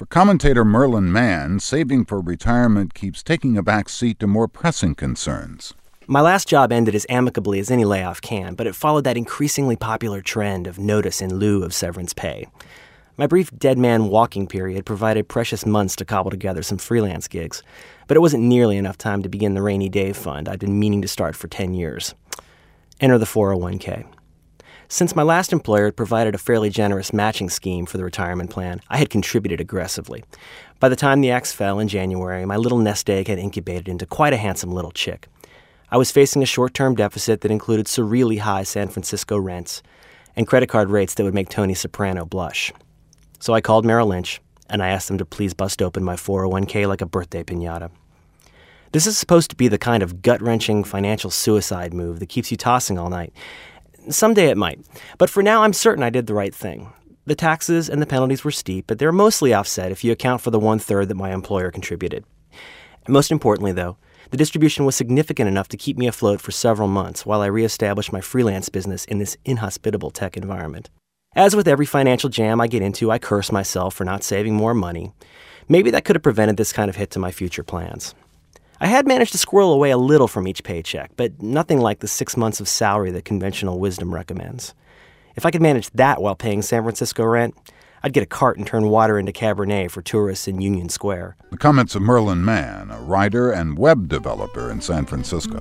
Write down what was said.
For commentator Merlin Mann, saving for retirement keeps taking a back seat to more pressing concerns. My last job ended as amicably as any layoff can, but it followed that increasingly popular trend of notice in lieu of severance pay. My brief dead man walking period provided precious months to cobble together some freelance gigs, but it wasn't nearly enough time to begin the rainy day fund I'd been meaning to start for 10 years. Enter the 401k. Since my last employer had provided a fairly generous matching scheme for the retirement plan, I had contributed aggressively. By the time the axe fell in January, my little nest egg had incubated into quite a handsome little chick. I was facing a short-term deficit that included surreally high San Francisco rents and credit card rates that would make Tony Soprano blush. So I called Merrill Lynch, and I asked them to please bust open my 401k like a birthday piñata. This is supposed to be the kind of gut-wrenching financial suicide move that keeps you tossing all night. Someday it might, but for now I'm certain I did the right thing. The taxes and the penalties were steep, but they're mostly offset if you account for the 1/3 that my employer contributed. And most importantly, though, the distribution was significant enough to keep me afloat for several months while I reestablished my freelance business in this inhospitable tech environment. As with every financial jam I get into, I curse myself for not saving more money. Maybe that could have prevented this kind of hit to my future plans. I had managed to squirrel away a little from each paycheck, but nothing like the 6 months of salary that conventional wisdom recommends. If I could manage that while paying San Francisco rent, I'd get a cart and turn water into Cabernet for tourists in Union Square. The comments of Merlin Mann, a writer and web developer in San Francisco.